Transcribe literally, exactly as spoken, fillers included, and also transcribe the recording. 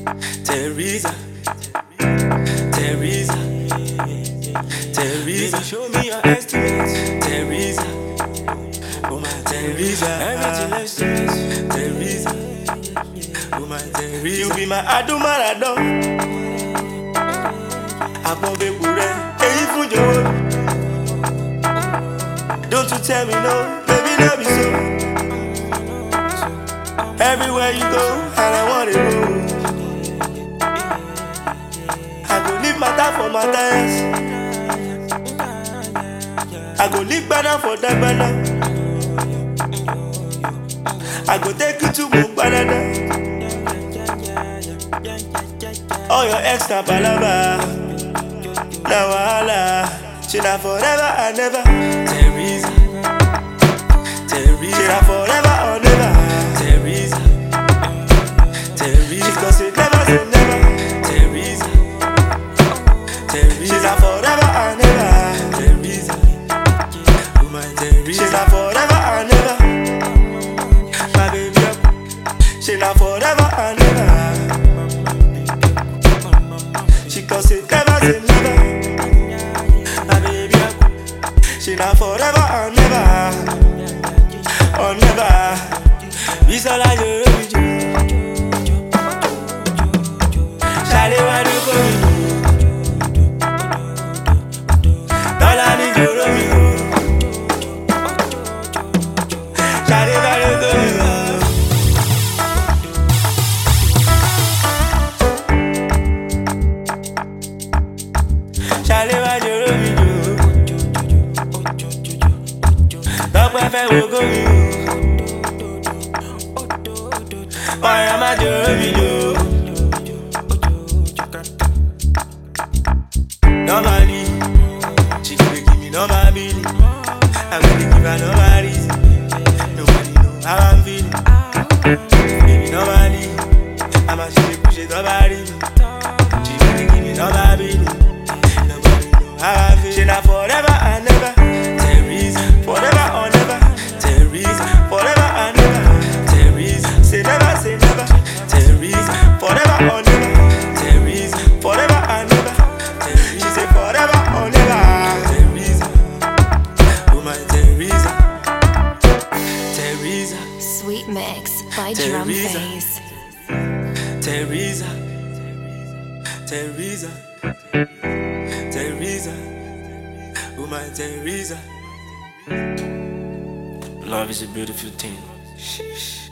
Teresa, Teresa, Teresa, show me your estimates. Teresa, oh my Teresa, everything left stress. Teresa, oh my Teresa, you be my Adumarado. Àpọ̀n bẹ́ẹ̀ rẹ̀, èyí fún jọ̀wọ́. Don't you tell me no, baby, let me so. Everywhere you go, and I want to go. I go leave my time for my tires. I go leave banana for that banana. I go take you to Mumbai. All your extra palava. Now wahala, she na forever and never. Teresa, Teresa, she na forever or never. Teresa, Teresa, she gon' say never say never. Teresa, Teresa, she na forever and never. Teresa, oh my Teresa, she na forever and never. My baby, she na forever and never. She gon' say never say never. She not forever or never, or never. This all I do with you. Shawty, why do you call me? All I need you to me. Shawty, why do you call me? Shawty, why do you call me? Fẹ́ wo gómi o, ọ̀rẹ́ má jòrò mi lò. Normally, she go dey give me normal billing. I go dey give her normal reason. Nobody know how I'm feeling. Baby, normally, I'ma she dey push it over me. She go dey give me normal billing. Nobody know how I'm feeling. She na forever and never. Teresa, forever or never. Teresa, forever and never. Teresa, say never, say never. Teresa, forever or never. Teresa, forever and never. Teresa, say forever or never. Teresa, oh my Teresa. Teresa, Sweet Mix by Drum Teresa, Face. Teresa, Teresa, Teresa, oh my Teresa. Love is a beautiful thing. Sheesh.